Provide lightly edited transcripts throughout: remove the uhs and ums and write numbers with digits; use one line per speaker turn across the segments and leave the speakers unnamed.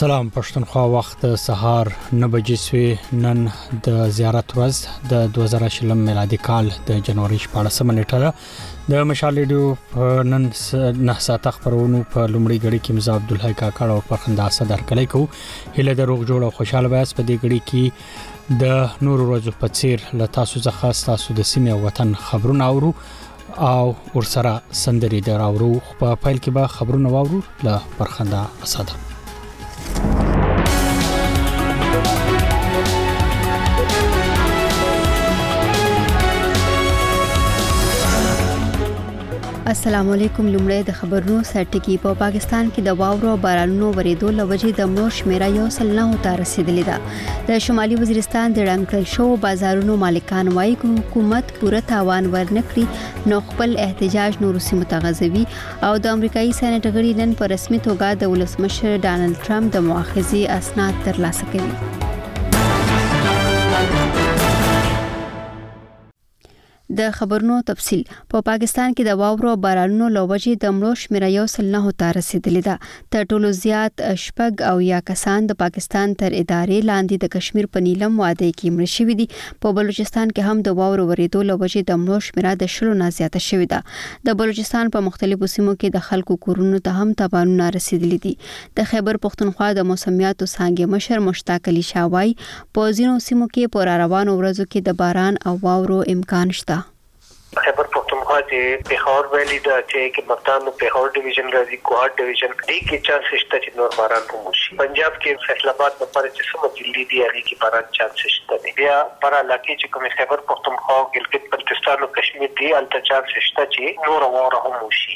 سلام پښتونخوا وخت سهار 9 بجې سوی نن د زیارت ورځ د 2020 میلادي کال د جنوري 14 نیټه د مشال ریډیو نن 9 ساعت خبرونو په لومړی غړي کې مزه عبد الحی کاکړ او پرخنده صدر کلی کو هله د روغ جوړ او خوشاله وایس په دې غړي کې د نور ورځو په څیر ل تاسو ځخه تاسو د سیمه وطن خبرونه اورو او ورسره سندري دراورو په فایل کې به خبرونه واورو ل پرخنده صدر
السلام علیکم. لومړی د خبرونو سرټکی په پاکستان کې د واورو او بارانونو ورېدو لوجې د مړو شمیره یو سل نه ته رسیدلې ده. د شمالي وزیرستان د ډنکل شو بازارونو مالکان وايي حکومت پوره تاوان ورنکړي نو خپل احتجاج نور سیمو ته غځوي او د امریکایي سېنات غړي نن په رسمي توګه د ولسمشر ډانلډ ټرمپ د مؤاخذې اسناد ترلاسه کوي. د خبرونو تفصيل په پاکستان کې د واورو او بارانونو لوجې د مړو شمیره یو سل نه ته رسیدلې ده. تر ټولو زیات شپږ او یا کسان د پاکستان تر ادارې لاندې د کشمیر په نیلم وادي کې مړ شوي دي. په بلوچستان کې هم د واورو ورېدو لوجې د مړو شمیره د 10 نه زیاته شوې ده. د بلوچستان په مختلفو سیمو کې د خلکو کورونو ته هم تاوانونه رسیدلي دي. د خیبر پښتونخوا د موسمیاتو څانګې مشر مشتاق علي شاوای په ځینو سیمو کې پر روانو ورځو کې د باران او واورو امکان شته.
خیبر پختونخوا چې پیښور ویلي دا چې مقام پیښور ډیویژن راځي کوهاټ ډیویژن دې کې چانس شته چې نور باران وشي. پنجاب کې فیصل آباد په پر چې سمو دلی دی هغه کې باران چانس شته دی. بیا پر علاقې چې کوم خیبر پختونخوا ګلګت بلتستان او کشمیر دی الته چانس شته چې نور واوره هم وشي.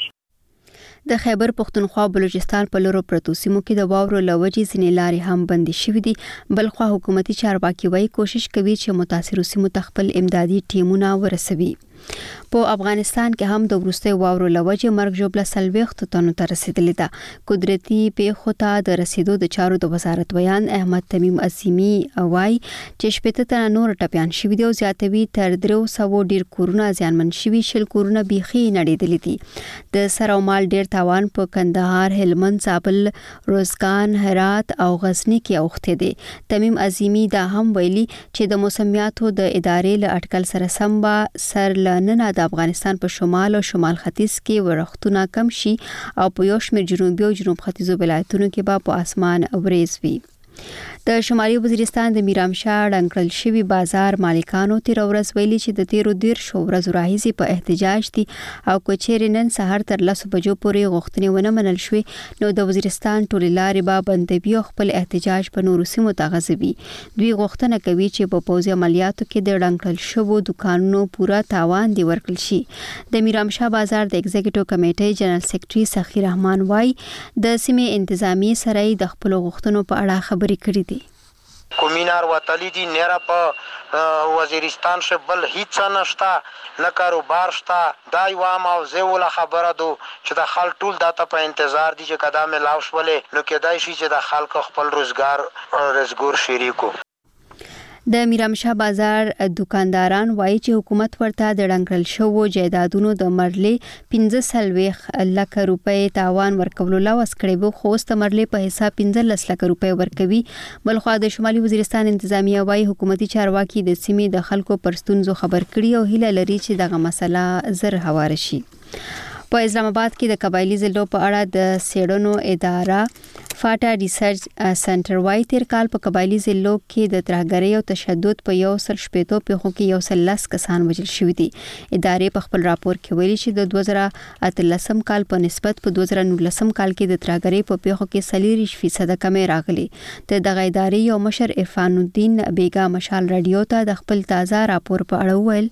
د خیبر پختونخوا بلوچستان په لورو پرتو سیمو کې د واورو لوجې ځینې لارې هم بندي شوې دي. بلخوا حکومتي چارواکي وايي کوشش کوي چې متاثرو سیمو ته خپل امدادي ټیمونه ورسوي. په افغانستان کې هم د ورستي واورو لوجې مرګ جوړه سلويخت تنو ته رسیدلې ده. قدرتي پیښو ته د رسیدو د چارو د وزارت بیان احمد تمیم عظیمی وايي چې شپته تن نور ټپيان شوي دي او زیاتوي تر 300 ډیر کورونه ځانمن شوي شل کورونه بيخي نړیدلې دي. د سرومال ډیر تاوان په کندهار، هلمند، زابل، روزګان، هرات او غزنی کې اوخته دي. تمیم عظیمی دا هم ویلي چې د موسمیاتو د ادارې له اټکل سره سمبا سر نن د افغانستان په شمال او شمال ختیځ کې ورښتونه کم شي او په یو شمېر جنوبي او جنوب ختیځو ولایتونو کې به په اسمان وریځ وي. د شمالي وزیرستان د میرامشاه ډنکل شوی بازار مالکانو تیر ورځ ویلي چې د تیرو 10 ورځو راهیسي په احتجاج دي او کوچېر نن سهار تر 10 بجو پورې غوښتنې ونه منل شوې نو د وزیرستان ټولې لارې به بندوي او خپل احتجاج په نورو سیمو ته غځوي. دوی غوښتنه کوي چې په پوځي عملیاتو کې د ډنکل شوو دکانونو پوره تاوان دی ورکړل شي. د میرامشاه بازار د ایگزیکټیو کمیټې جنرال سیکریټري سخی رحمان وايي د سیمې انتظامی سره د خپل غوښتنو په اړه خبرې کړې دي.
کومینار وتلی دي نه را په وزیرستان شه بل هیڅ نشتا نه کاروبار شتا دا یو عام او زول خبره دو چې د خل ټول داته په انتظار دي چې قدمه لاوش ولې نو کېدای شي چې د خلک خپل روزګار رزګور شریکو.
د میرامشاه بازار دکانداران وایي چې حکومت ورته د ډنکل شوو جایدادونو د مرلې 15 لک روپۍ تاوان ورکولو لاوس کړی وو خو ست مرلې په حساب 15 لک روپۍ ورکوي. بلخوا د شمالي وزیرستان انتظامیه وایي حکومتي چارواکي د سیمې د خلکو پرستونزو خبر کړي او هیله لري چې دغه مسله زر هوار شي. په اسلام آباد کې د قبایلی ضلعو په اړه د سیډونو اداره فاټا ریسرچ سنټر وايي تیر کال په قبایلی ضلعو کې د ترهګرۍ او تشدد په 114 پیښو کې 110 کسان وژل شوي دي. ادارې په خپل راپور کې ویلي چې د 2013 کال په نسبت په 2019 کال کې د ترهګرۍ په پیښو کې 40% کمې راغلي. د دغه ادارې یو مشر عرفان الدین بیگا مشال رادیو ته د خپل تازه راپور په اړه وویل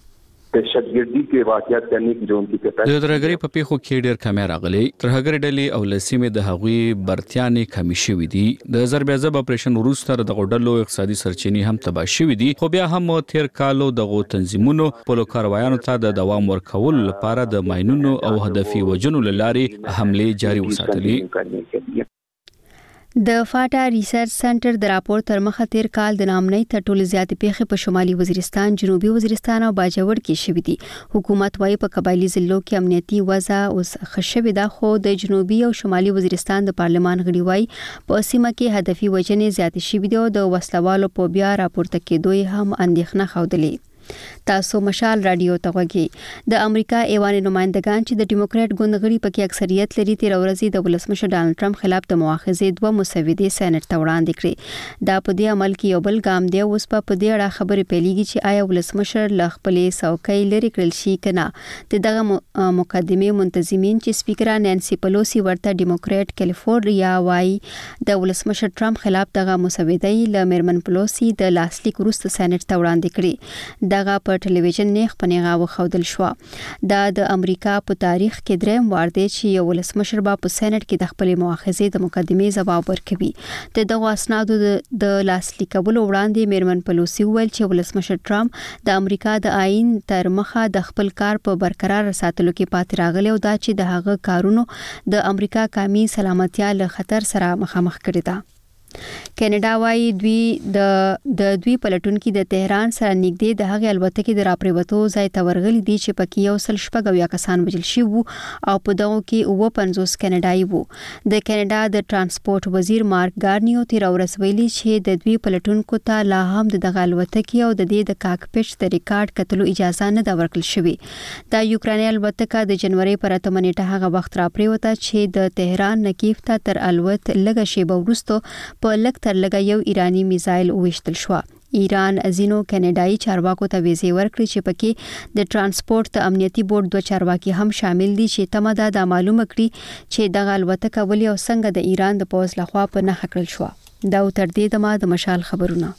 دهشتګردي کې واقعیت کرنے کی جو ان کی
د ترهګرۍ په پیښو کې ډېر کمی راغلي. ترهګرۍ ډلې او لسیمې د هغوی برتیانې کمی شوې دي. د زربیازب اپریشن وروسته د غوډلو اقتصادي سرچینې هم تباه شوې دي خو بیا هم تیر کالو دغه تنظیمونو په لوکاروایانو ته د دوام ورکول لپاره د ماینونو او هدفي وجنو لارې حمله جاري وساتلې.
د فاټا ریسرچ سنټر د راپور تر مخه تیر کال د نامنۍ تر ټولو زیاتې پیښې په شمالي وزیرستان، جنوبي وزیرستان او باجوړ کې شوې دي. حکومت وايي په قبایلی ضلعو کې امنیتي وضع اوس ښه شوې ده، خو د جنوبي او شمالي وزیرستان د پارلمان غړي وايي په سیمه کې هدفي وژنې زیاتې شوې دي او د وسلوالو په بیا راپورته کېدو هم اندېښنه ښودلې. تاسو مشال رادیو ته غوږی. د امریکا ایوان نمائندگان چې د ډیموکرات ګوند غړي پکې اکثریت لري، تیر ورځ د ولسمشر ډانلډ ټرمپ خلاف د مؤاخذې 2 مسودې سېنات ته وړاندې کړې. دا په دې عمل کې یو بل ګام دی. اوس په دې اړه خبرې پیلېږي چې آیا ولسمشر له خپلې څوکۍ لرې کړل شي کنه. دغه مقدمه منتظمین چې سپیکر نانسي پلوسی ورته ډیموکرات کیلیفورنیا وايي د ولسمشر ټرمپ خلاف دغه مسودې له میرمن پلوسی د لاسلیک وروسته سېنات ته وړاندې کړې. دغه په ټلویزیون نیغ پنیغه وخودل شو. دا د امریکا په تاریخ کې دریم وار دی چې یو ولسمشر په سېنات کې د خپل مؤاخذې د مقدمې ځواب ورکوي. دغه اسنادو د لاسلیکولو وړاندې میرمن پلوسی ویل چې ولسمشر ټرمپ د امریکا د آئین تر مخه د خپل کار په برقرار ساتلو کې پاتې راغلی او دا چې د هغه کارونو د امریکا قومي سلامتیا له خطر سره مخامخ کړی ده. کینیډا وايي دوی پلټونکو د تهران سره نږدې د هغې الوتکې د راپریوتو ځای ته ورغلي دي چې پکې 160 کسان وژل شوي وو او په دغه کې 50 کینیډایي وو. د کینیډا د ترانسپورت وزیر مارک ګارنیو تیر ورځ ویلي چې د دوی پلټونکو ته لا هم دغه الوتکې او د دې د کاکپټ د ریکارډ کتلو اجازه نه ده ورکړل شوې. د یوکراني الوتکه د جنوري پر 8 نیټه هغه وخت راپریوته چې د تهران نکیف ته تر الوت لږه شیبه وروسته په لږ تر لږه یو ایرانی میزایل وویشتل شو. ایران ازینو کینیډایي چارواکو ته ویزې ورکړې چې پکې د ترانسپورت امنیتي بورډ 2 چارواکي هم شامل دي چې تمه ده معلومه کړي چې دغه الوتکه ولې او څنګه د ایران د پوځ لخوا په نښه کړل شو. دا تر دې دمه د مشال خبرونه.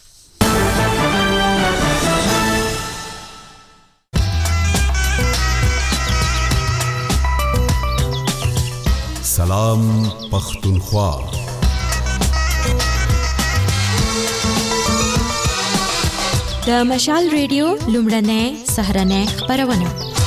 سلام پختونخوا.
د مشال ریډیو لومړنۍ سهرنۍ خبرونه.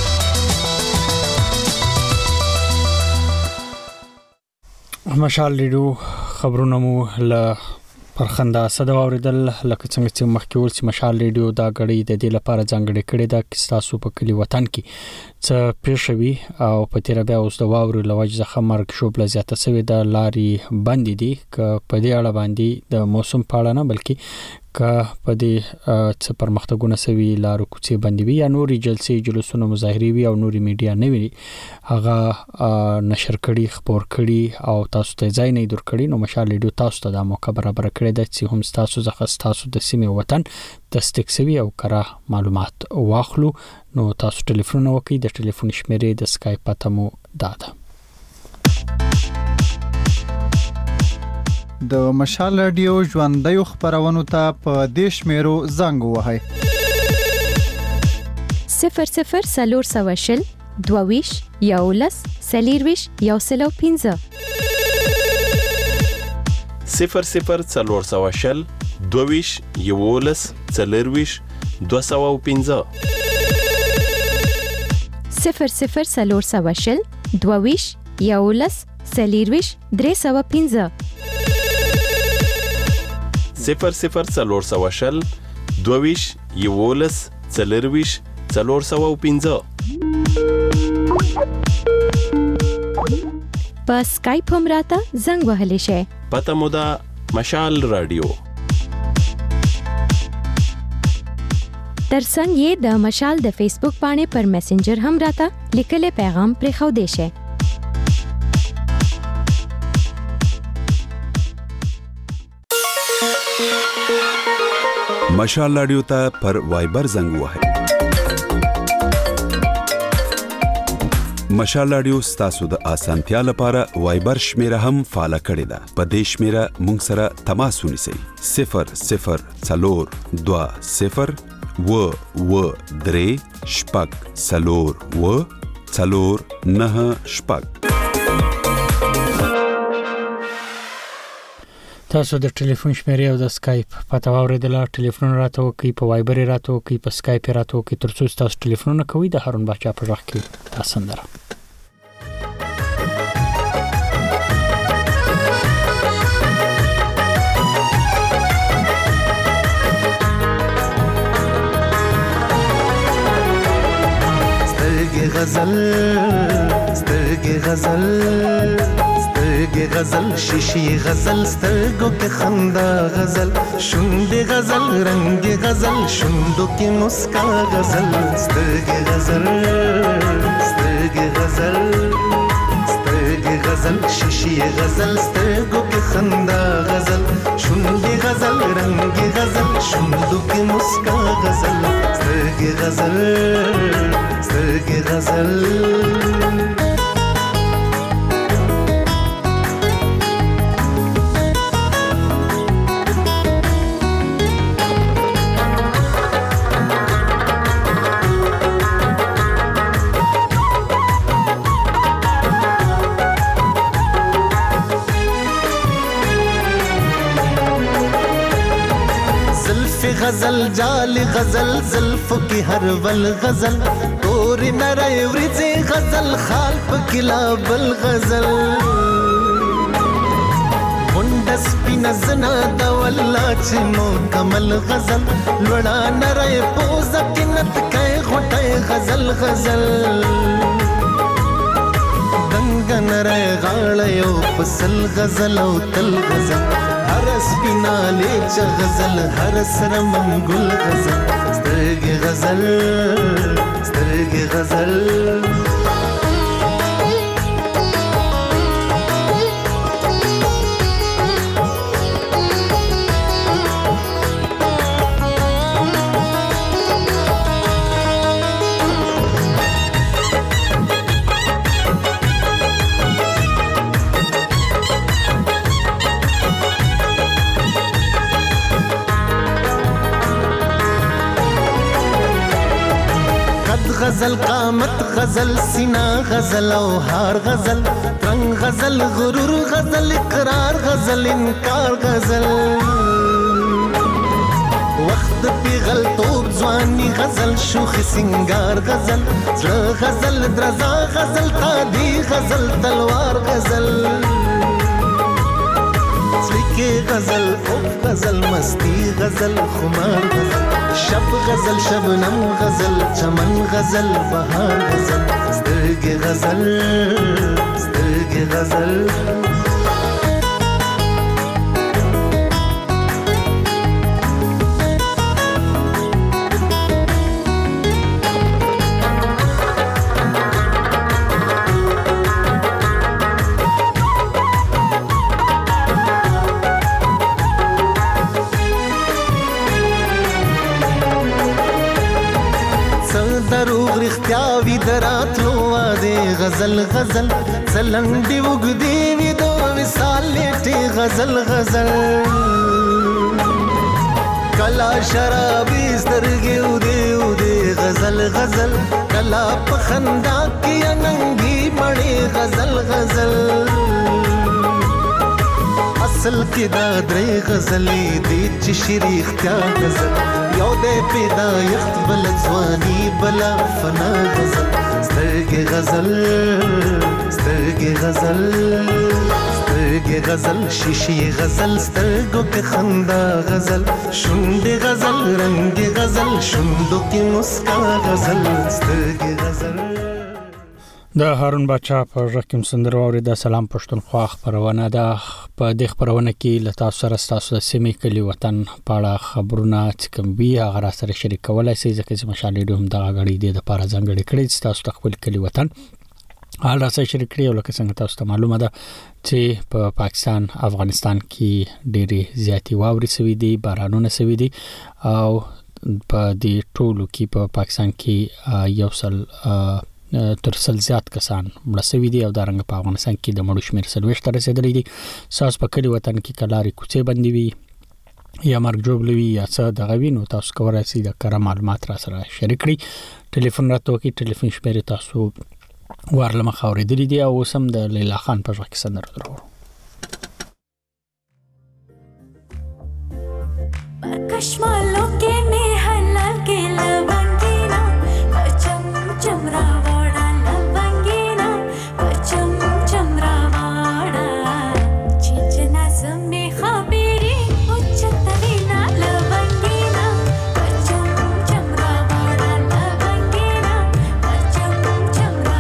مشال ریډیو خبرونه مو له پرخنده صدا اوریدل، لکه څنګه چې مخکې ول چې مشال ریډیو دا غړي د دې لپاره ځانګړي کړي دا چې تاسو په کلی وطن کې څه پیښوي او په تیر بیا اوس د واورو لوجه ځخه مرګ شوب لزیاته سوي د لاري بند دي ک په دې اړه باندې د موسم پاړه نه بلکې که په دې څه پرمختګونه سوي لارو کوڅې بندوي یا نوري جلسې جلوسونه مظاهري وي او نوري میډیا نه وي هغه نشر کړي خبر کړي او تاسو ته ځای نه دور کړي. نو مشال ریډیو تاسو ته د موقع برابر کړی د چې هم تاسو ځخه تاسو د سیمه وطن تصدیق سوي او کره معلومات واخلو. نو تاسو ټلیفون وکړئ، د ټلیفون شمیرې د اسکایپ پته مو داده.
د مشال رادیو ژوندۍ خبرونو ته په دیش میرو زنګ وهاي
00 22 یولس سلیرویش یوسلو 15
00 22 یولس سلیرویش 215
00 22 یولس سلیرویش 315
00 22 یولس سلیرویش 415
په اسکایپ هم راته زنګ وهلی شي.
پته مو ده مشال رادیو.
ترڅنګ یې د مشال د فیسبوک باندې پر میسنجر هم راته لیکلي پیغام پرې خو دی شي.
مشال رادیو ته پر وایبر زنګ وهاي. مشال رادیو ستاسو د اسانتیا لپاره وایبر شمیره هم فعال کړی ده. په دې شمیره مونږ سره تماس ونیسئ 002030
تاسو د ټلیفون شمیرې او د اسکایپ پته واوریدله. ټلیفون راته وکړئ، په وایبر راته وکړئ، په اسکایپ راته وکړئ، ترڅو تاسو ټلیفونونه کوئ. د هارون باچا په ځخ کې تاسندره
غزل سترګې غزل سترګې غزل شیشې غزل سترګو کې خندا غزل شونډې غزل رنگ غزل شونډو کې مسکا غزل سترګې غزل سترګې غزل سترګې غزل شیشې غزل سترګو کې خندا غزل شونډې غزل رنگ غزل شونډو کې مسکا غزل سترګې غزل سترګې غزل غزل جال غزل زلفو کی ہر ول غزل تور نرے ورځې غزل خال پکلا بل غزل غونډس پینزنا د والله چې مو کمل غزل لوړا نرے پوز کینت کای غټه غزل غزل دنګ نرے غاړه یو پسل غزل او تل غزل هر سپینا لیچ غزل هر سر منگل غزل سترګې غزل سترګې غزل غزل قامت غزل سینا غزل او هار غزل رنگ غزل غرور غزل اقرار غزل انکار غزل وخت پیغل توب ځواني غزل شوخ سنگار غزل زړه غزل درزا غزل قادي غزل تلوار غزل سلیکه غزل اوف غزل مستی غزل خمار غزل شب غزل شبنم غزل چمن غزل بهار غزل سترګې غزل سترګې غزل غزل غزل سلنډي وګدي وي دو وصال لټي غزل غزل کلا شرابي سترګي ودي غزل غزل کلا پخندا کې اننګي مړي غزل غزل اصل کې دا درې غزلې دي چې شریخ کیا غزل یو دې پیدا یخت بل ځواني بلا فنا غزل سترګې غزل سترګې غزل سترګې غزل شیشې غزل سترګو کې خندا غزل شونډې غزل رنگ غزل شونډو کې مسکا غزل سترګې غزل
د هارون بچا په رقم سندرو اورید سلام پښتونخوا خبرونه ده په دې خبرونه کې لتا سره تاسو د سیمې کلی وطن پاړه خبرونه چې کوم وی هغه سره شریکولای شئ ځکه چې مشالې دوم د غړي د لپاره ځانګړي کړی تاسو خپل کلی وطن حال راځي شریک کړئ ولکه څنګه تاسو ته معلومه ده چې په پاکستان افغانستان کې ډېری زیاتی واوري سوي دي بارانونه سوي دي او په دې ټولو کې په پاکستان کې یو سل تر سل زیات کسان مړه شوي دي او د رنګ په افغانستان کې د مړو شمېر 40 ته رسیدلی دي ساس په کلی وطن کې کلاري کوڅې بندي وي یا مرګ جوړوي یا څه دغه وینو تاسو کولی شئ د کره معلومات را سره شریک کړئ ټلیفون راته وکړئ ټلیفون شمېرې تاسو ورله مخ اورېدلي دي او اوس هم د لیلا خان په غږ کې سندره درو
کشمالو کې نه حلال کې لبنګینا چم چمرا وړا لبنګینا چم چمرا وړا چچنا سمې خبرې او چتوینا لبنګینا چم چمرا وړا لبنګینا چم چمرا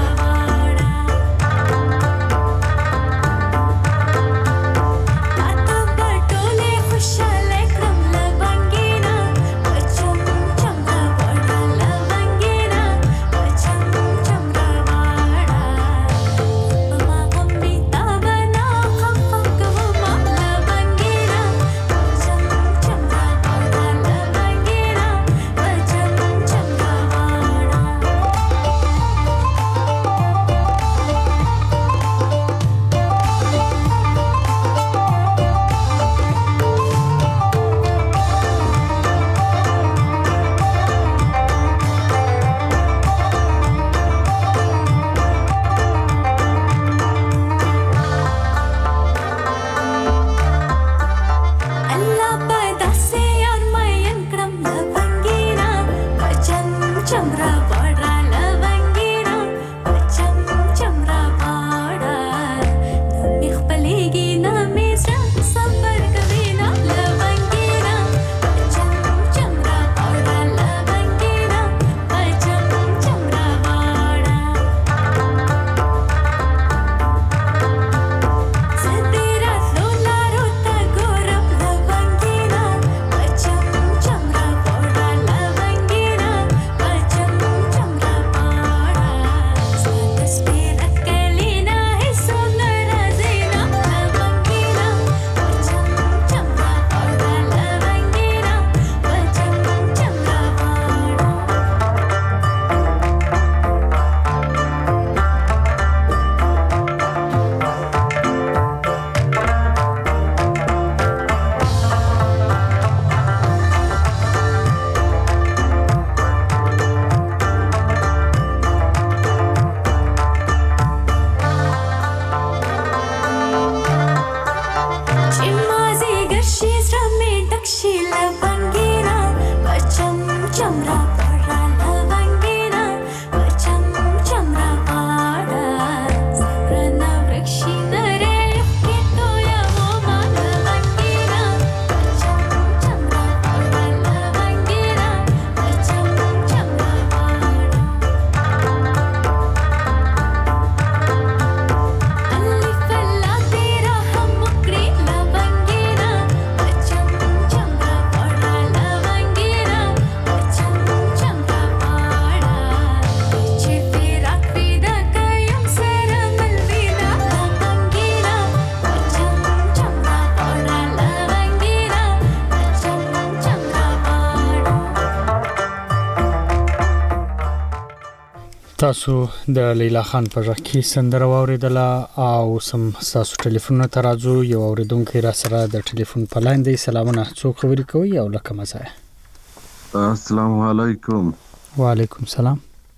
تاسو د لیلا خان په ژغ کې سندره واوریدله او سم تاسو ټلیفون ته راځو یو اوریدونکو را سره د ټلیفون په لاین دی. سلامونه، څوک خبرې کوي او لکه مزه؟
السلام علیکم.
وعلیکم السلام.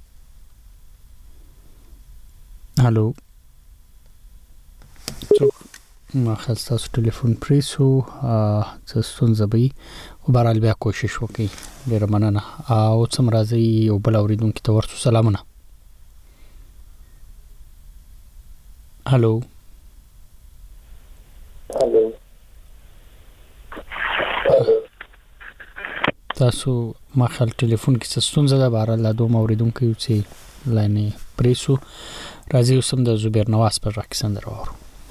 هالو، څوک ما خاص تاسو ټلیفون پریسو څه زبې او بهرحال بیا کوشش وکړي. ډیره مننه. او څم راځي یو بل اوریدونکو ته ورسو. سلامونه. هالو تاسو ما خل ټلیفون کې څه ستونزه ده؟ بهرحال لا دوه اوریدونکو چې لاین پریسو راځي اوسم د زبیر نواز پر راکې سندره وورو.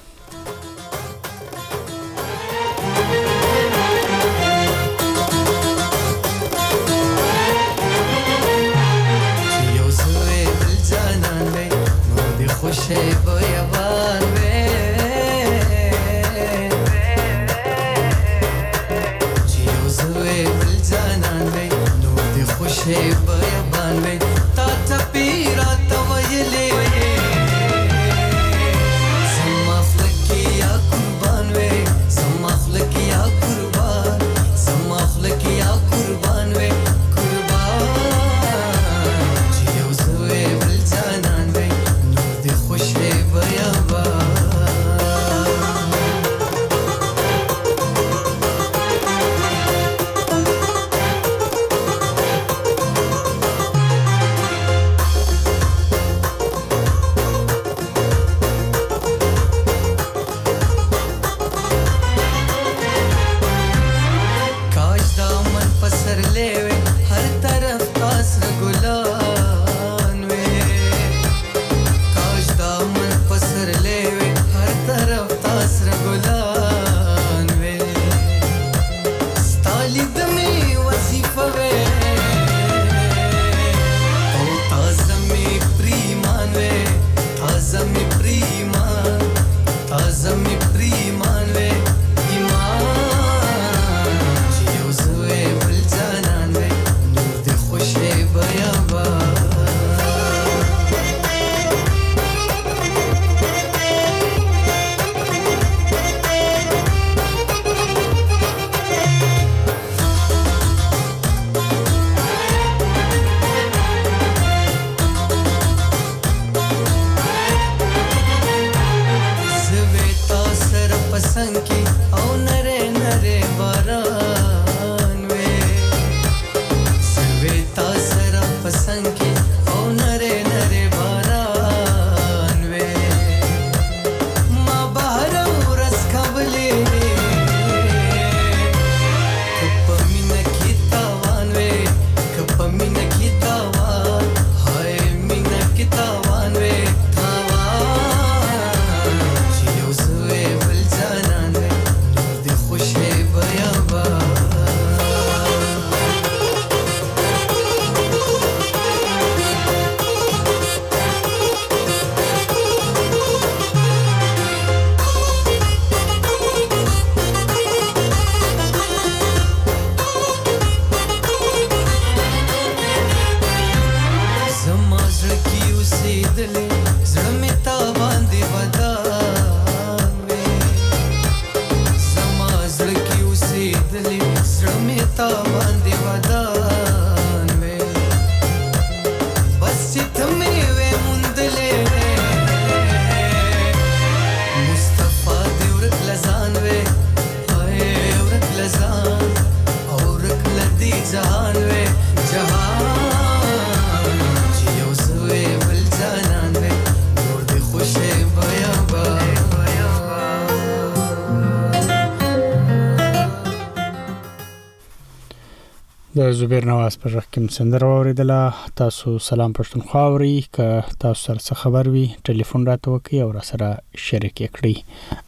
د زبیر نواز پر رقم سندره اوریدله. تاسو سلام پښتونخوا اوري که تاسو سره خبر وي ټلیفون راته وکړئ او را سره شریک کړئ.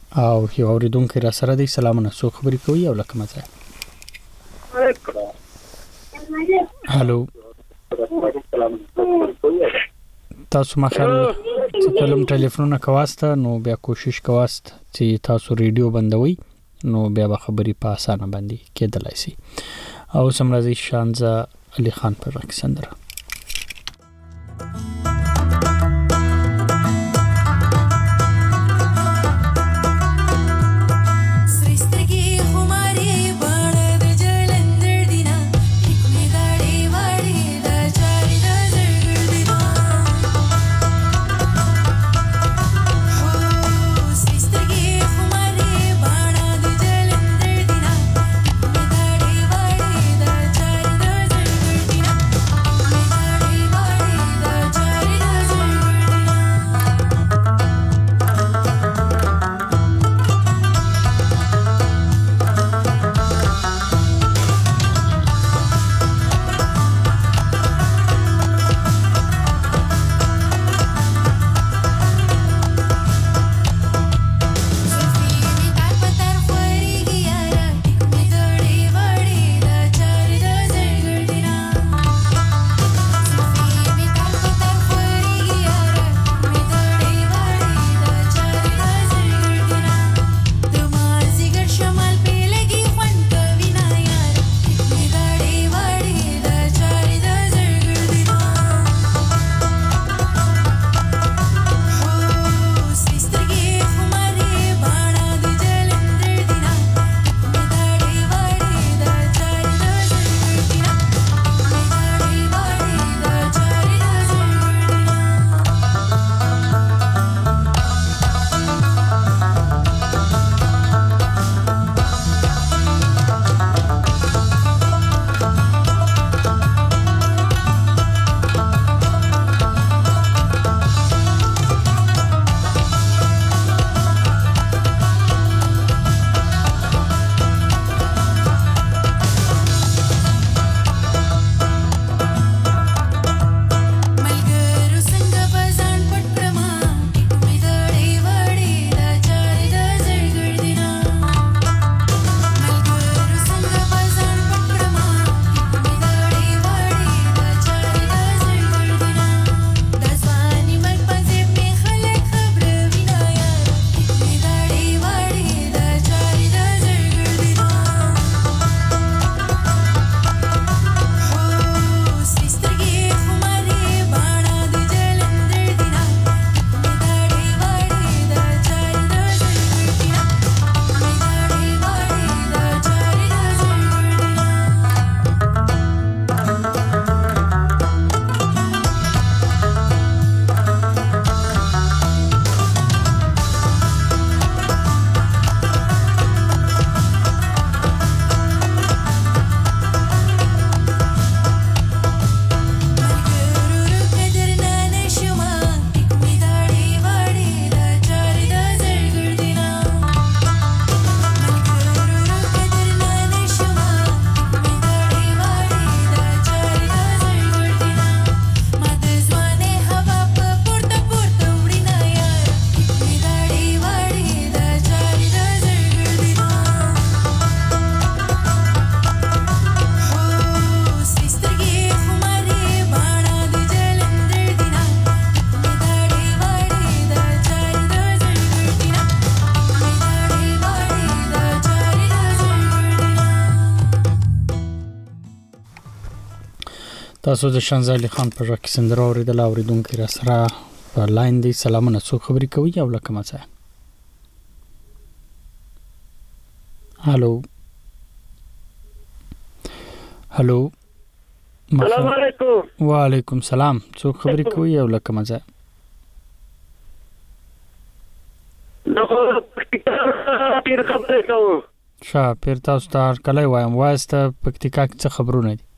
او یو اوریدونکو را سره دی. سلامونه، څوک خبرې کوي او لکه مزه؟ هالو، تاسو مخال چې کلم ټلیفونونه کواسته نو بیا کوشش کوast چې تاسو ریډیو بندوي نو بیا به خبرې په اسانه باندې کېدلای شي. او سمرازي شانزا علي خان پر رقص سندره. تاسو د شانزالي خان په ژبه کې سندره اوریدل اوریدونکو را سره په لاین دی. سلامونه، څوک خبرې کوي او لکه مڅه؟ هالو هالو،
السلام علیکم.
وعلیکم سلام، څوک خبرې کوي او لکه مڅه؟
نو پیر خبرې کوم.
پیر تاسو ته کله وایم واسطه پکتیکا څه خبرونه دي؟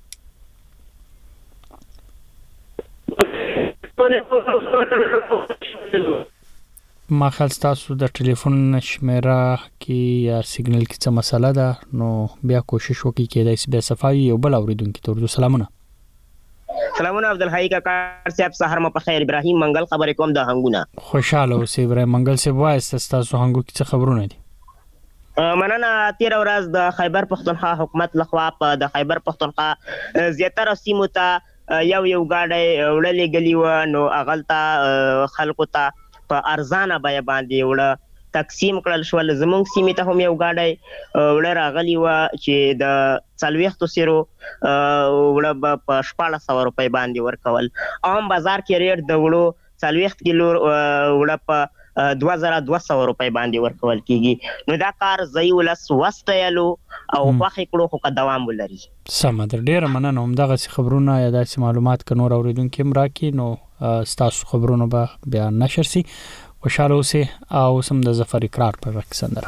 ما خیال تاسو د ټلیفون شمیره کې یا سیګنل کې څه مسله ده، نو بیا کوشش وکړئ کېدای شي بیا صفایي یو بل اوریدونکو ته ورته سلامونه.
سلامونه عبدالحی کاکا صاحب، سحر مو په خیر. ابراهیم منګل خبرې کوم د هنګونه.
خوشاله اوسئ ابراهیم منګل صاحب، وایسته تاسو هنګو کې څه خبرونه دي؟
مننه. تیر ورځ د خیبر پښتونخوا حکومت لخوا په د خیبر پښتونخوا زیاتره سیمو ته یو گاډی وړلې غلی و، نو اغلطه خلکو ته په ارزانه بیه باندې وړه تقسیم کړل شو. زمونږ سیمې ته هم یو گاډی وړه راغلی و چې د 40 سیرو وړه په 1400 روپۍ باندې ورکول. عام بازار کې ریټ د وړو 40 کیلو وړه په 2200 روپۍ باندې ورکول کیږي. نو دا کار ځای ولس واستایلو او خوښ کړو خو دوام ولري.
سم ده، ډیره مننه. هم دغه خبرونه یا داسې معلومات ک نور اوریدونکو هم راکې، نو تاسو خبرونه به بیا نشر سي. خوشاله اوسئ او سم د ظفر اقرار پر وکسندره.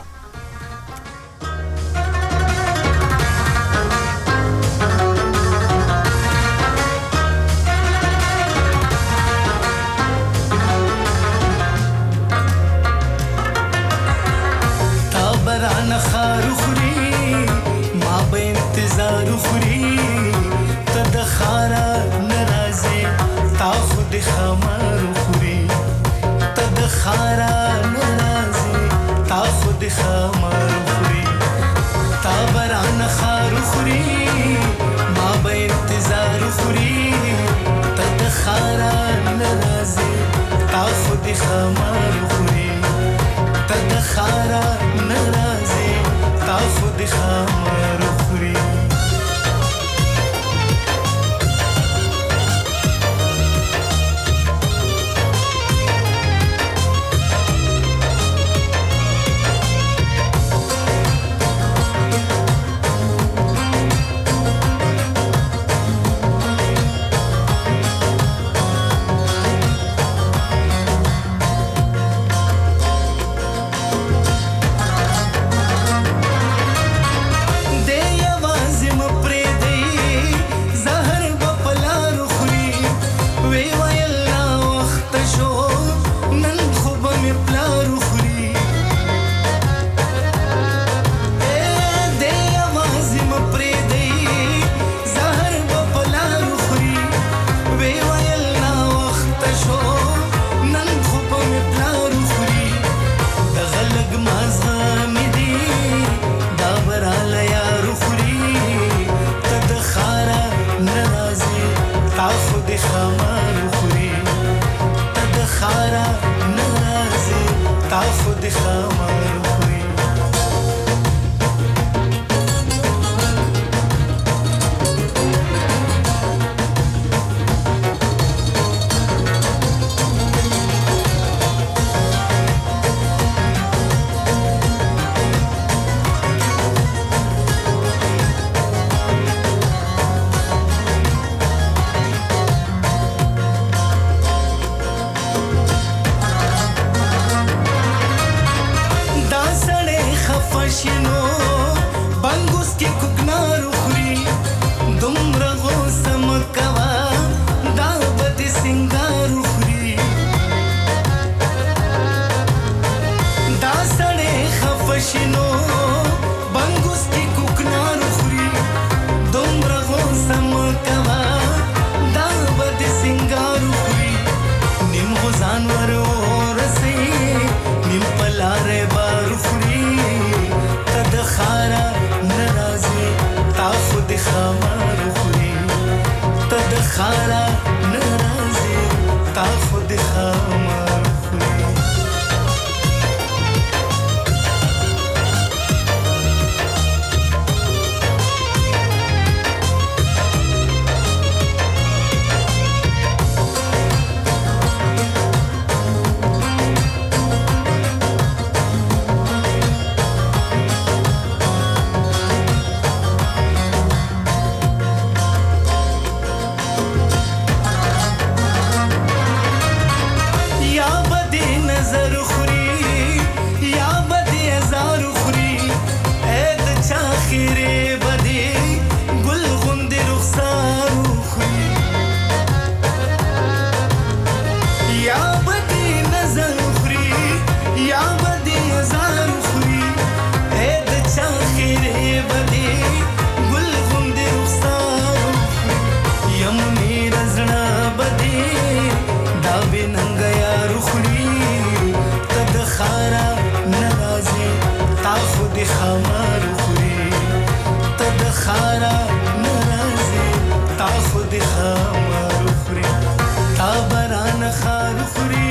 باران نرازي تا خود خمار خوري تا باران خار خوري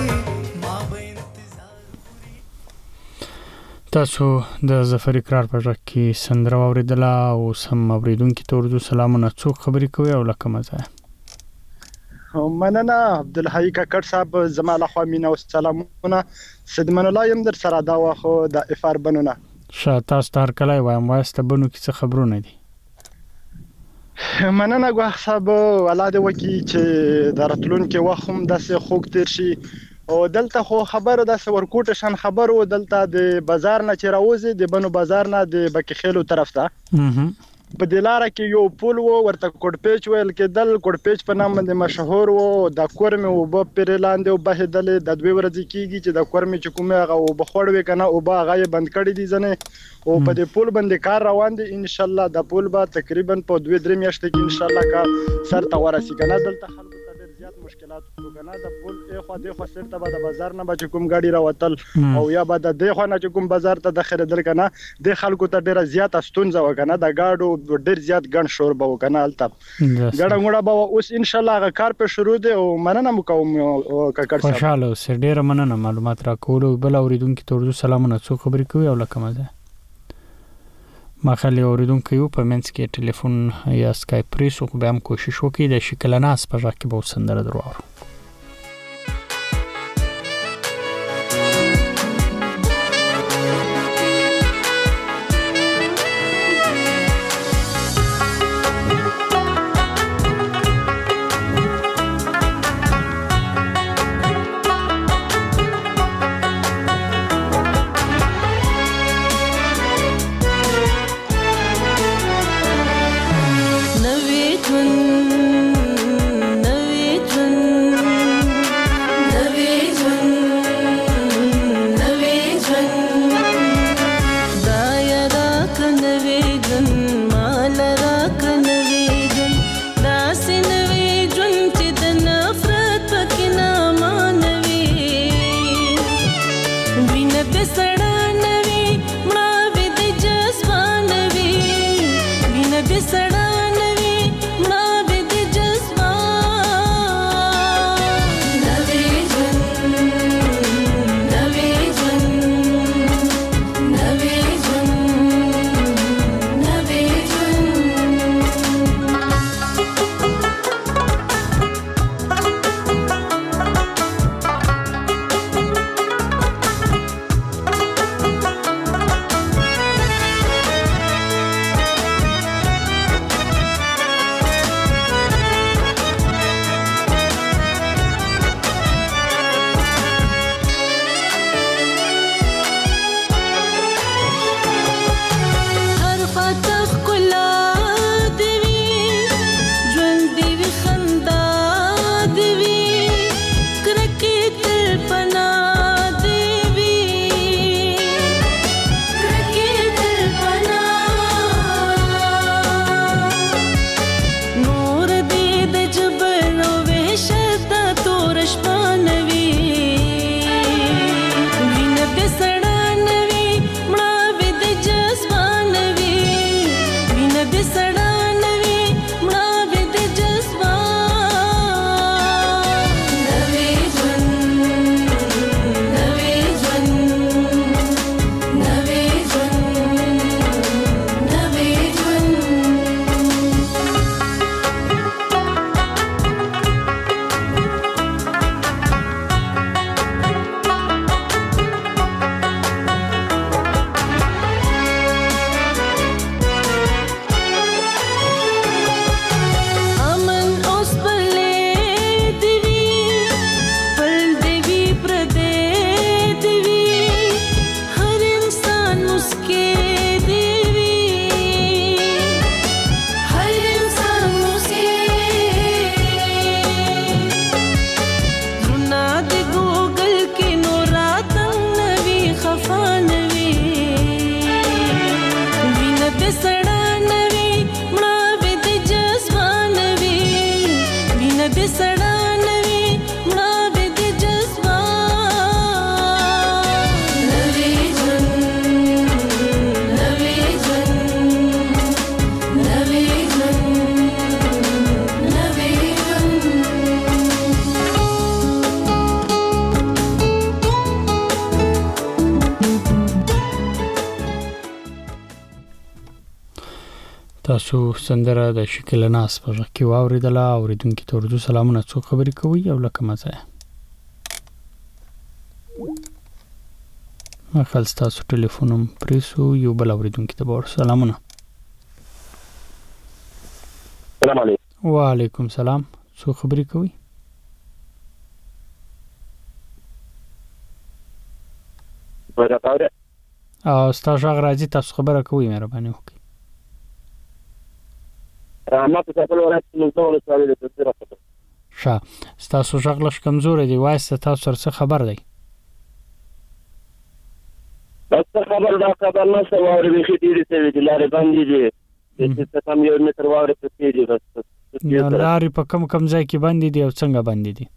تاسو د ظفر اقرار په ځکه کې سندره اوریدله او سم اوریدونکو ته ورته سلامونه څوک خبرې کوي او لکه مزه
مننه عبدالحی کاکړ صاحب زما له خوا مینه او سلامونه صدمن الله يم در سره دا واخو د افار بنونه
شاته ستار کله وایم واسته بنو کې څه خبرونه دي
مننه ګواه صاحب ولاده وکی چې درتلون کې وخم داسې خوک تیر شي او دلته خو خبره د ورکوټ شان خبر و دلته د بازار نه چې راوځي د بنو بازار نه د بکیخیلو طرف ته په دلاره کې یو پول و ورته کوټ پیچ ویل کېدل کوټ پیچ په نام باندې مشهور و د کورمه او په پرلاندې او بهدل د دوی ورځې کیږي چې د کورمه چې کومه هغه او بخوړ وکنه او با غي بند کړی دي ځنه او په دې پول باندې کار روان دي ان شاء الله د پول به تقریبا په 2-3 میاشتې کې ان شاء الله کا سر ته ورسي کنه دلته خلکو ته ډېر زیات مشکلات وګڼه د پول خو د خو سر ته به د بازار نه به کوم گاډي راوتل او یا به د خو نه کوم بازار ته داخله در کنه د خلکو ته ډېر زیات استونزه وکنه د گاډو ډېر زیات ګڼ شور به وکنه الته ګډه غوړه به اوس ان شاء الله هغه کار په شروع دی او مننه مکوم کاکړ صاحب
خوشاله اوسه ډېر مننه معلومات راکول بل اوریدونکو ته ورته سلامونه څوک خبرې کوي او لکه مزه ما خالي اوریدونکو یو په منځ کې ټلیفون یا اسکایپ پریس خو به هم کوشش وکړي د شکلناس په ځکه به سندره درو تاسو سندره د شکل ناس په ژغ کې واوریدله. اوریدونکي ته اردو سلامونه. څو خبرې کوي او لکه مزه مخال ستاسو ټلیفون هم پریسو. یو بل اوریدونکي ته به سلامونه.
السلام علیکم.
وعلیکم سلام. څو خبرې کوي؟ ستاسو ژغ راځي. تاسو خبره کوئ مهرباني وکړئ.
ما په خپل ولایت کې نو ټول سوالې د تفسیر راځي.
ښه، ستاسو ژغ لږ کمزور دی. وایسته تاسو سره څه خبر دی؟
بس خبر دا خبر نه څه واورې بيخي ډېرې سوي دي. لارې بندې دي. څه کم 1 متر واورې پکې دي. بس
لارې په کم ځای کې بندې دي او څنګه بندې دي؟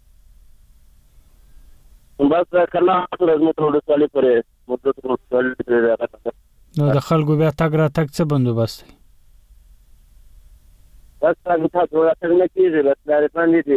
بس کله ورځ متر ولسوالۍ پورې مدت ولسوالۍ پورې راغلی.
نو د خلکو بیا تګ راتګ څه بندوبست دی؟
بس تاسو راتګ نه کېږي. بس لارې بندې دي.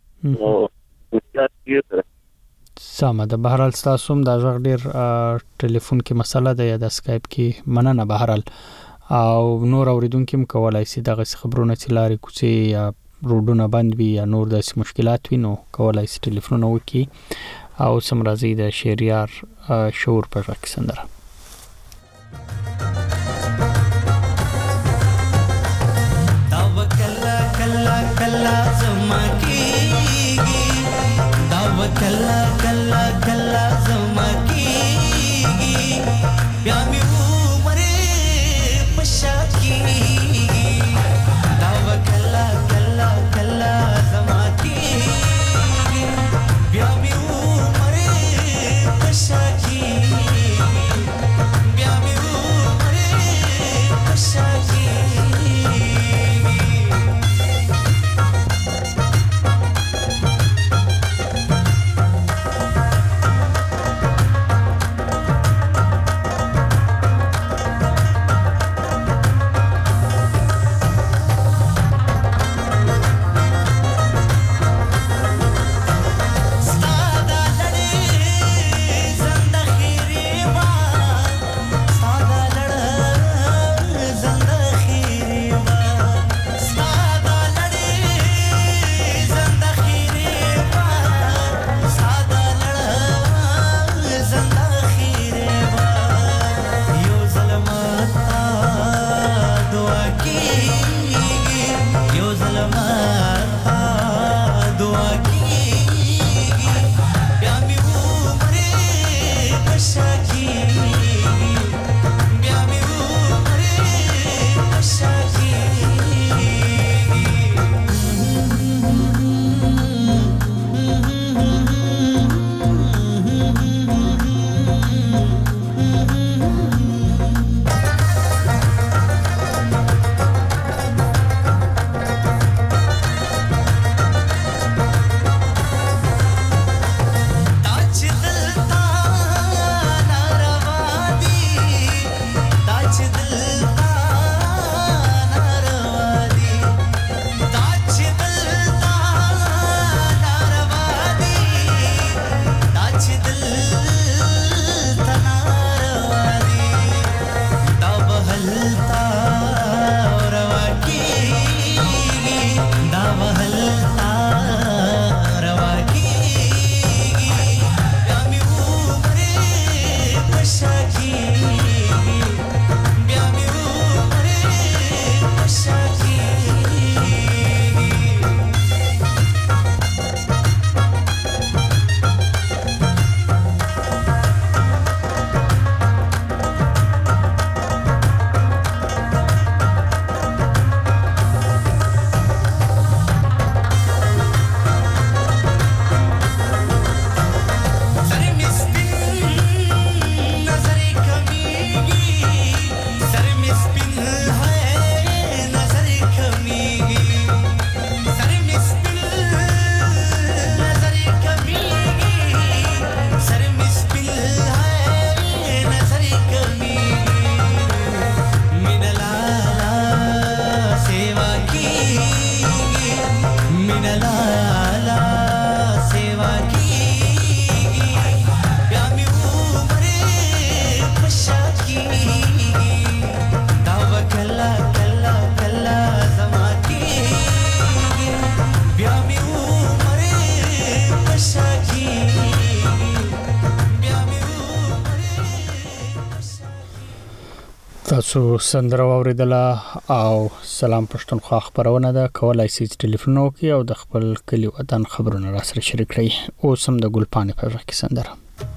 سمه ده. بهرحال ستاسو هم دا ژغ ډېر ټلیفون کې مسله ده یا د سکایپ کې مننه. بهرحال او نور اوریدونکي هم کولی شي دغسې خبرونه چې لارې کوڅې یا روډونه بند وي یا نور داسې مشکلات وي نو کولی شي ټلیفونونه وکړي. او سم راځي د شهریار شعور په ژغ کې سندره.
دا وکلا کلا کلا زما کیږي. دا وکلا کلا کلا زما کیږي. بیا مې عمر پشا کیږي. دا وکلا کلا کلا زما کیږي. بیا مې عمر پشا کیږي. بیا مې عمر پشا کیږي.
تاسو سندره اوریدله او سلام پښتونخوا خبرونه ده کولای شئ ټلیفون وکړئ او د خپل کلی وطن خبرونه را سره شریک کړئ او سم د ګلپانې په وخت کې سندره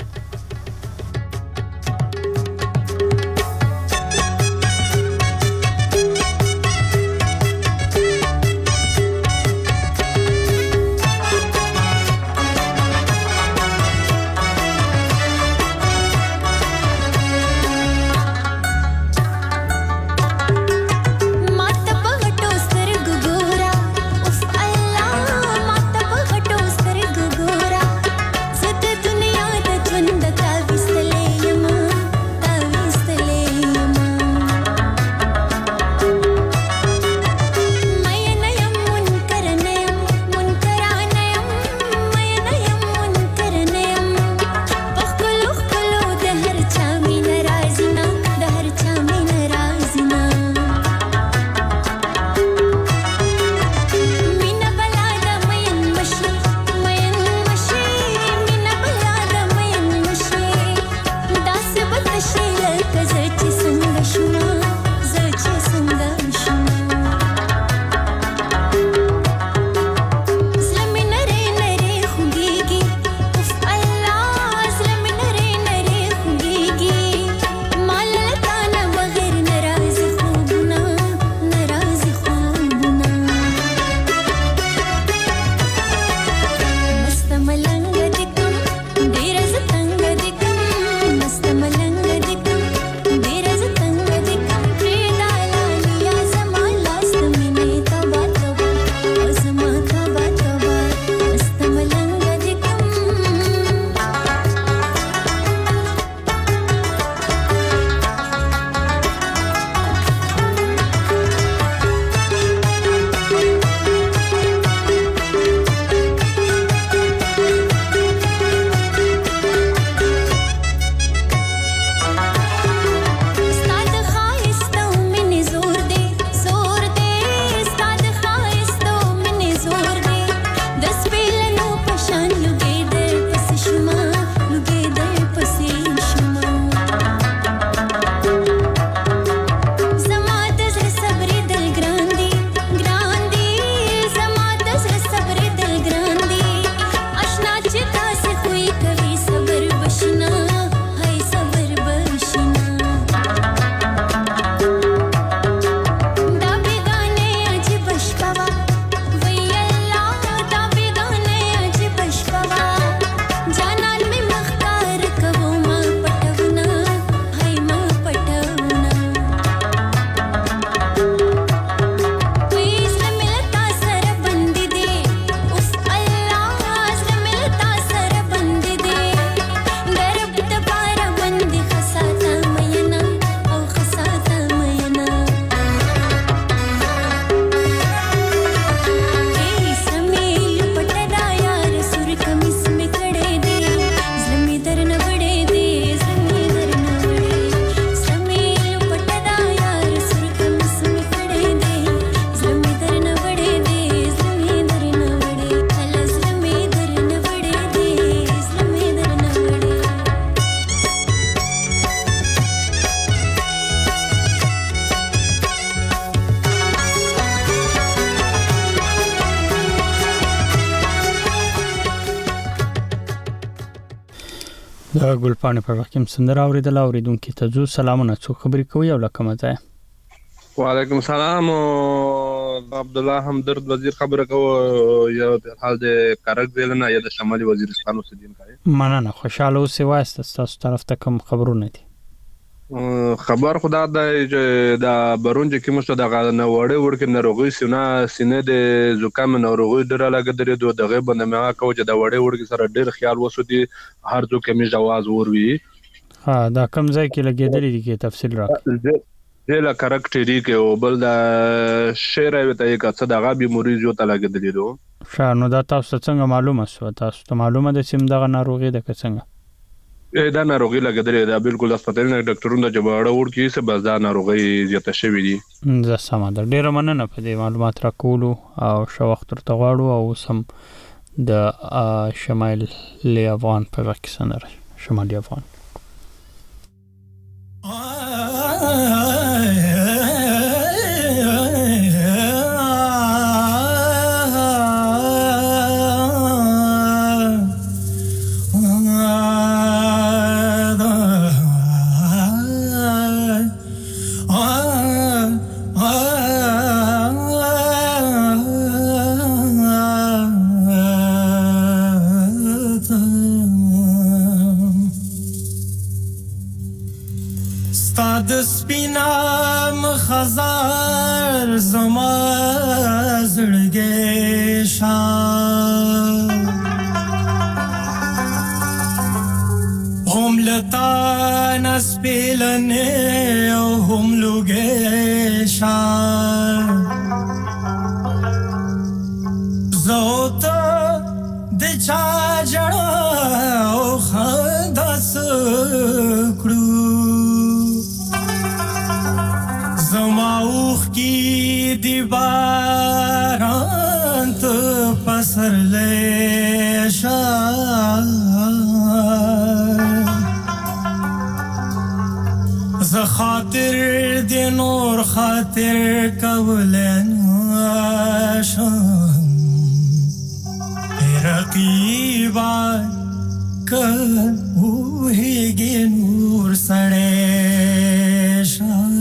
د ګلپانې په وخت کې سندره اوریدل اوریدونکو ته زو سلامونه څو خبرې کوي او لکه مزه
وعلیکم السلام عبد الله همدرد وزیر خبره کو یا په حال د کارک ځلنه یا د شمالي وزیرستان اوسیدونکو کوي
مننه خوشاله اوسئ واسطه تاسو طرف ته کوم خبرونه دي
خبر خدا د برون چې کوم څه د غاړه وړه ورکه ناروغي سینه د زکام ناروغي ډیره لګیدره دوه دغه باندې ما کو چې د وړه ورکه سره ډیر خیال وسودي هر څوک می جواز وروي
ها دا کوم ځای کې لګیدلې دي کې تفصیل راکړه
د لا کاراکټری کې او بل د شهر وته یک څه دغه بیماری جو ته لګیدلې دو
شانو دا تاسو څنګه معلومه شو تاسو ته معلومه ده چې دغه ناروغي د څنګه
دا ناروغي لګیدلې دا بالکل هسپتال نه ډاکټرونو د جوړه ورکی څه بس دا ناروغي زیاته شوې دي
زه سم ده ډیر مننه په دې معلومات راکولو او شو وخت تر غواړو او سم د شمالي افغان په وخت سندره شمالي افغان
زړګې شان هم لتا نسپیلنې او هم لوګې شان زوتا د چا جړا او خندا سکړو زما اوخ کی دی باران ته پسرلې شان ز خاطر دی نور خاطر کولن شان رقیبا کل وهیږي نور سړې شان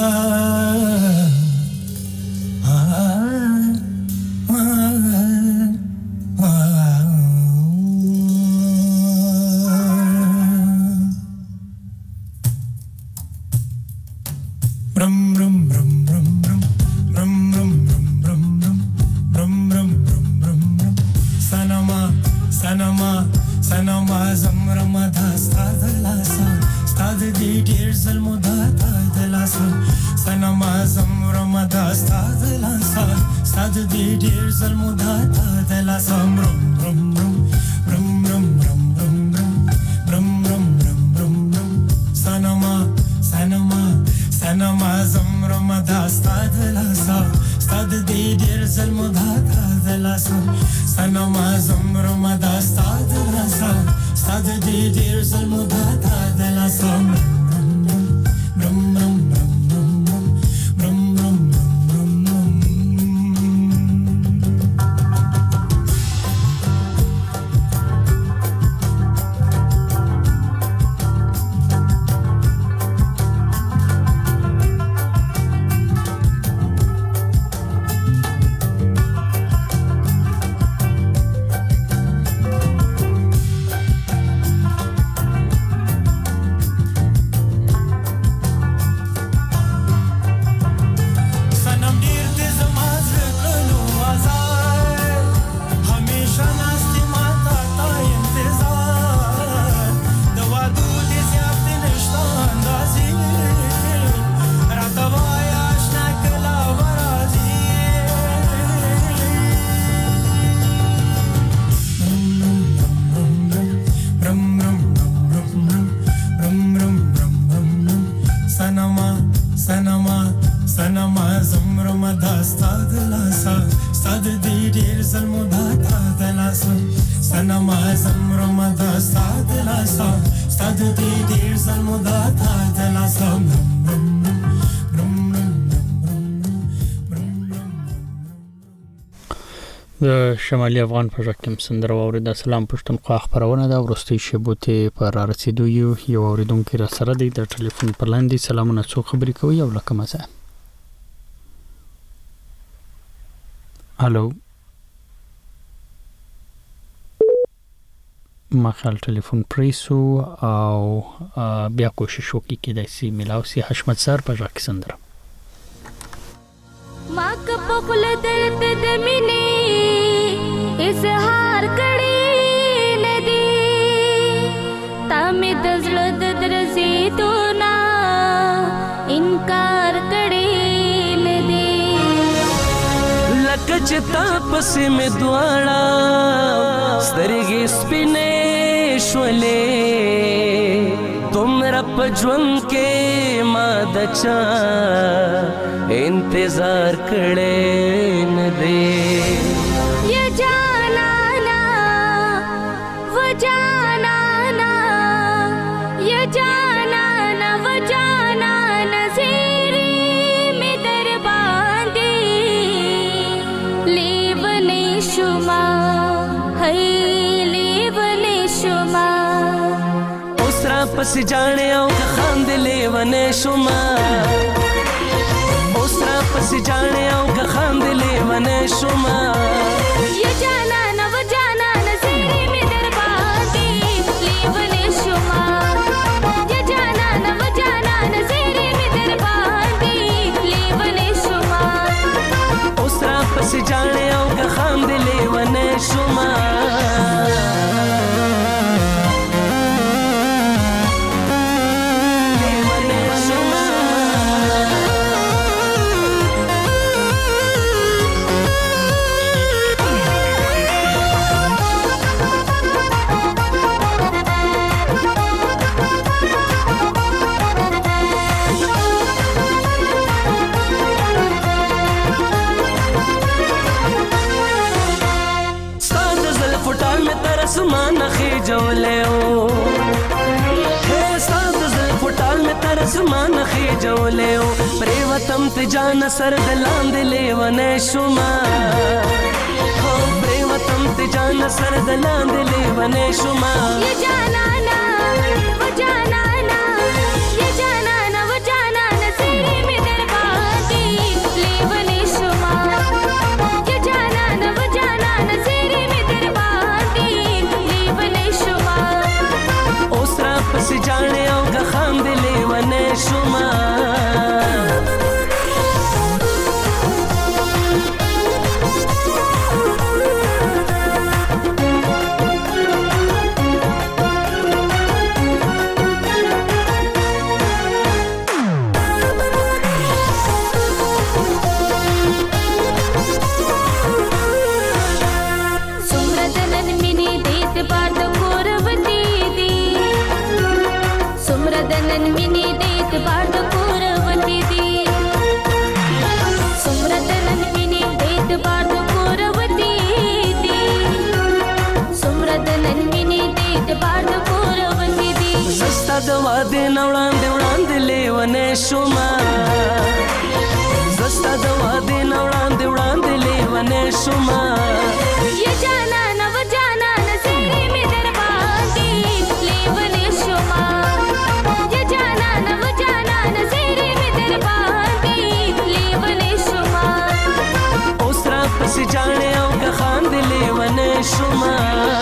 د شمالي افغان په ژغ کې سندره واورید. سلام پښتونخوا خبرونه ده. ورستي شبوته پر رسیدو یو اوریدونکو را سره دی د ټلیفون پر لاندې. سلامونه، څو خبرې کوي او لکه مزه. الو، ما خل ټلیفون پریسو او بیا کوشش وکړي کې د سی ملاوسی حشمت سر په ژغ کې سندره.
ما کپ خپل درد د مینې اظهار کړي ندی تا مې د زړه د درزېدو نه انکار کړي ندی
لکه چې تا پسې مې دواړه سترګې سپینې شولې تمره په ژوند کې ما د چا انتظار کړي ندی
یا جانانا و جانانا یا جانانا و جانانا زیری می در باندې لیونی شما هی لیونی شما
اوس را پسې جاڼې او خاند لیونی شما اوسرا پس جانے او خاند لیونے شما
یا جانانا و جانانا زیری می در باندې لیونے شما یا جانانا و جانانا زیری می در باندې لیونے شما
پسې جاړې او که خاندې لیونی شومه اسمان خېجولې او ستا د زلفو ټال مې تر اسمان خېجولې او پرېوتم ته جان سر د لاندې لیونی شومه پرېوتم ته جان سر د لاندې لیونی شومه
یا جانانا و جانانا یا جانانا و جانانا زیرې مې در باندې لیونی شومه یا جانانا و جانانا زیرې مې در باندې لیونی شومه
اوس را پسې جاړې او که خاندې لیونی شومه شومه زستا د وادې نه وړاندې لیونی شومه
یا جانانا و جانانا زیرې مې در باندې لیونی شومه یا جانانا و جانانا زیرې مې در باندې لیونی شومه
اوس را پسې جاړې او که خاندې لیونی شومه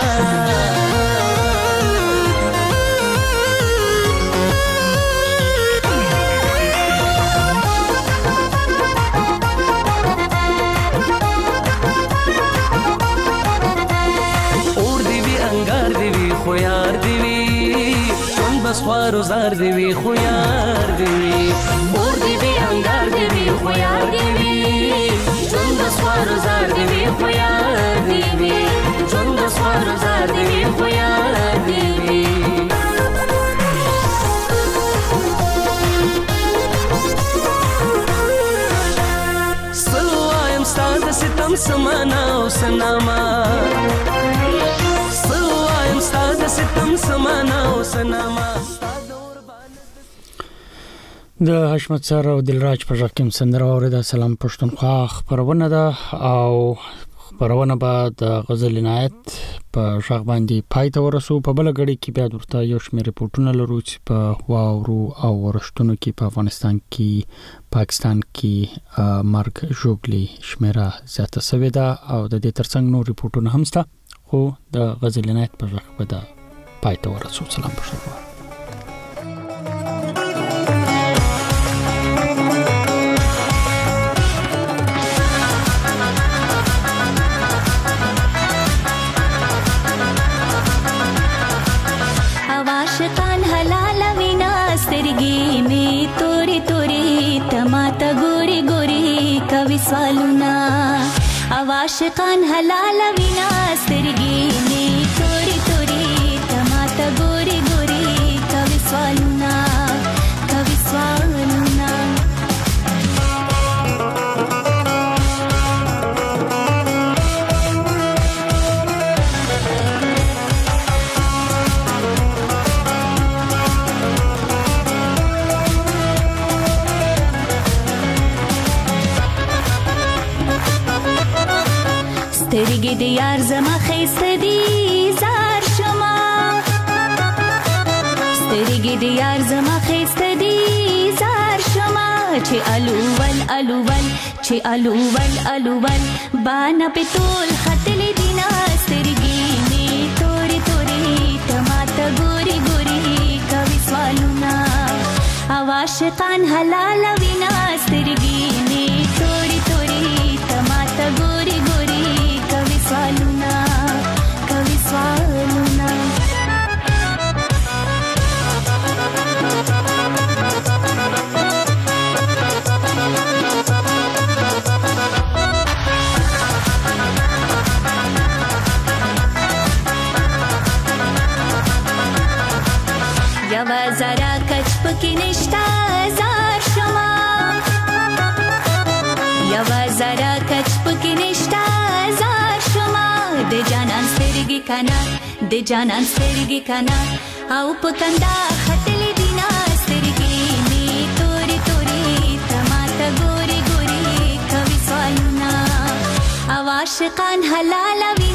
خوارو زار دی وی خو یار دی وی اور دی وی انګار دی وی خو یار دی وی جون د خوارو زار دی وی خو یار دی وی جون د خوارو زار دی وی خو یار دی وی سوایم ستاسو ستم سمانا او سناما سوایم ستاسو ستم سمانا او سناما
د حشمت سره او دلراج په ژغ سندره اوریده. سلام پښتونخوا خبرونه ده او خبرونه به د غزل عنایت په ژغ باندې پای ته ورسو. په بل غړي کې بیا ورته یو شمېر ریپورتونه لرو چې په واورو او ورښتونو کې په افغانستان کې پاکستان کې مرګ ژوبلي شمیره زیاته شوې ده او د دې ترڅنګ نور ریپورتونه هم شته، خو د غزل عنایت په ژغ به د پای ته ورسو. سلام پښتونخوا.
आशिकान हलाल विना स्तरगी में तोरी तोरी तमाता गोरी गोरी कवि स्वालुना आशिकान हलाल विना स्तरगी में तोरी तोरी तमाता गोरी गोरी कवि स्वालुना कवि स्वालुना سترګې د یار زما خیسته دي زار شما سترګې د یار زما خیسته دي زار شما چې الوول الوول چې الوول الوول بانا په تول خطلې دینا سترګې می توري توري تماته ګوري ګوري کوي سوالونه عاشقان حلال وینا سترګې می توري توري تماته ګوري هر کچ پکې نشتا زار شما د جانان سترګې کنا د جانان سترګې کنا او پکندا خطلې دینا سترګې می توري توري تماته ګوري ګوري کوي سوالونه او عاشقان حلال وی